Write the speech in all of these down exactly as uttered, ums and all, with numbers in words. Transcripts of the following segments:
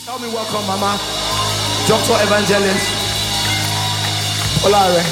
Help me welcome Mama, Doctor Evangelist Olare.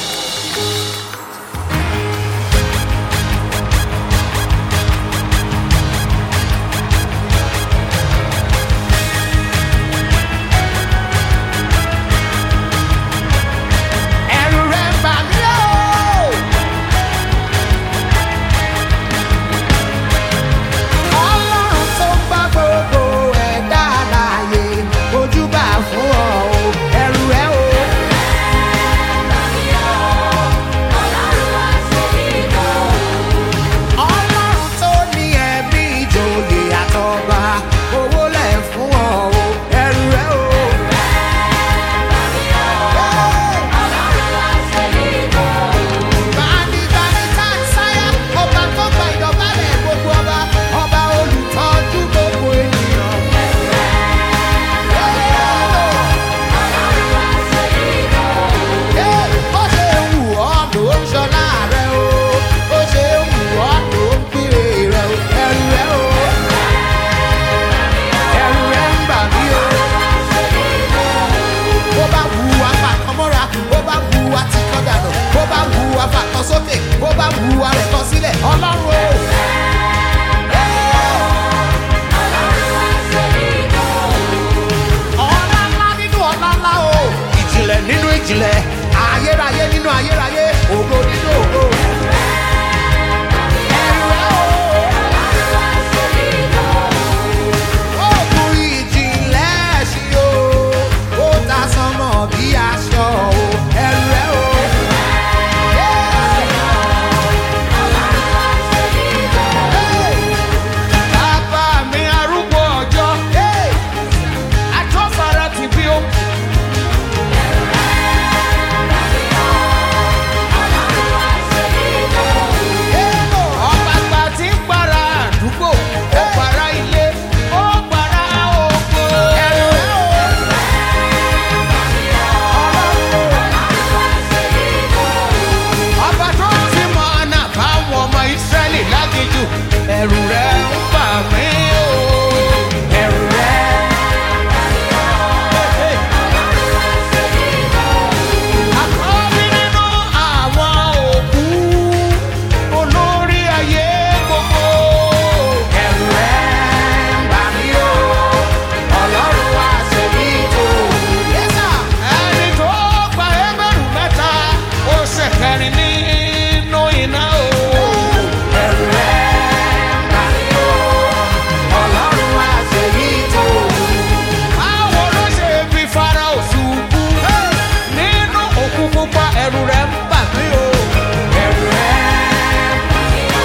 Ayérayé nínú ayérayé, ògo nínú ògo. Ògùn ìjìnlẹ̀ ṣí o, ó ta sánmọ̀ bí aṣọ o, ẹrù rẹ̀ o. Bàbá mi arúgbó ọjọ́, àjọfara ti bí o. Ẹ̀rù rẹ̀ ń bà mí o, ẹ̀rù rẹ̀. Àkọ́bí nínú àwọn òkú, olórí ayé gbogbo. Ẹ̀rù rẹ̀ ń bà mí o, Ọlọ́run wá ṣe mí tó. Ẹni tó gba ẹgbẹ̀rún mẹ́ta, ó ṣèkẹrin nínú iná o. Ẹ̀rù rẹ̀. Ẹ̀rù rẹ̀ ń bà mí o, ẹ̀rù rẹ̀ ń bà mí o.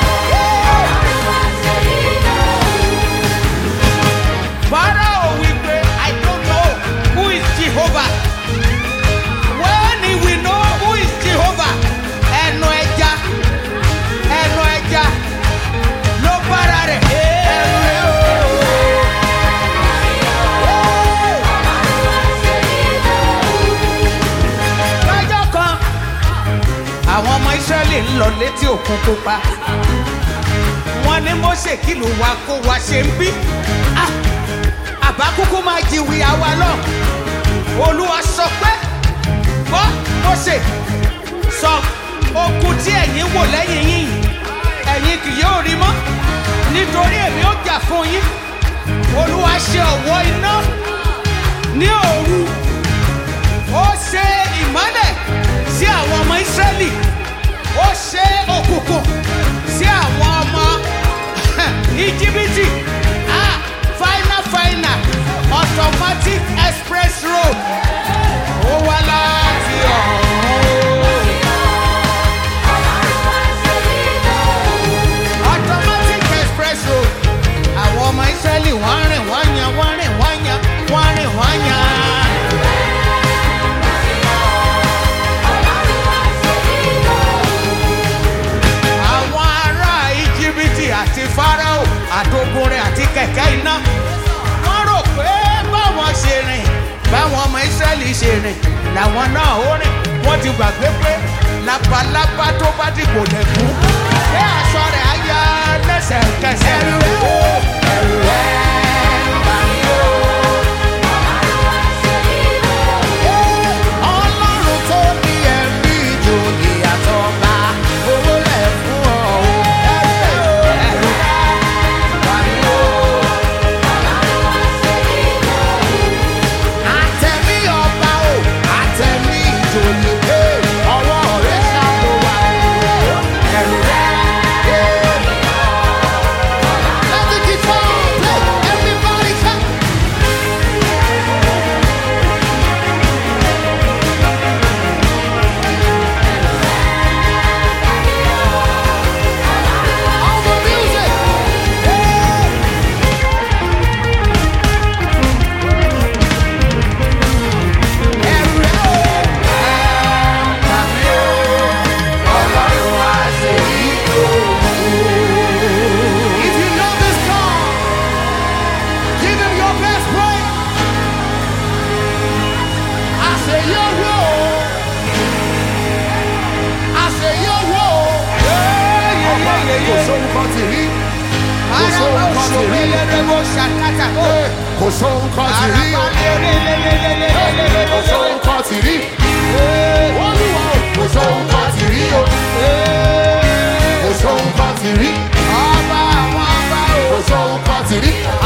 Pharaoh wí pé, I don't know who is Jehovah. When he will know who is Jehovah, ẹnu ẹja, ẹnu ẹja ló bára rẹ̀. Ẹ̀rù rẹ̀ o. Àwọn ọmọ Ísírẹ́lì ń lọ létí òkun pupa. Wọ́n ní Mósè kìlọ̀ wa kó wa ṣe ń bí. Àbá kúkú máa jìwì àwa lọ. Olúwa sọ pé, gbọ́ Mósè sọ okùn tí ẹ̀yin wò lẹ́yìn yín, ẹ̀yin kì yóò rí mọ́. Nítorí èmi ó jà fún yín. Olúwa ṣe ọ̀wọ́ iná ní òru. Ó ṣe ìmọ́lẹ̀ sí àwọn ọmọ Ísírẹ́lì, ó ṣe òkùnkùn sí àwọn ọmọ Íjíbítì. Ah, final final automatic express road. Ó wá láti ọ̀run. Automatic express road. Àwọn ọmọ Ísírẹ́lì wọ́n rìn wọ́n yan wọ́n rìn wọ́n yan wọ́n rìn wọ́n yan. Àti Fáráò àtògùn rẹ̀ àti kẹ̀kẹ́ iná. Wọ́n rò pé báwọn ṣe rìn, báwọn ọmọ Ísírẹ́lì ṣe rìn làwọn náà ó rìn. Wọ́n ti gbàgbé pé labalábá tó bá dìbò lẹ́kùn, pé aṣọ rẹ̀ á yá lẹ́sẹ̀kẹsẹ̀. Ẹ̀rù rẹ̀ ó, ẹ̀rù rẹ̀ ń bà mí o. sóhun kan ti rí. Kò sóhun kan ti rí o. Kò sóhun kan ti rí. Olúwa o. Kò sóhun kan ti rí o. Kò sóhun kan ti rí. Kò sóhun kan ti rí.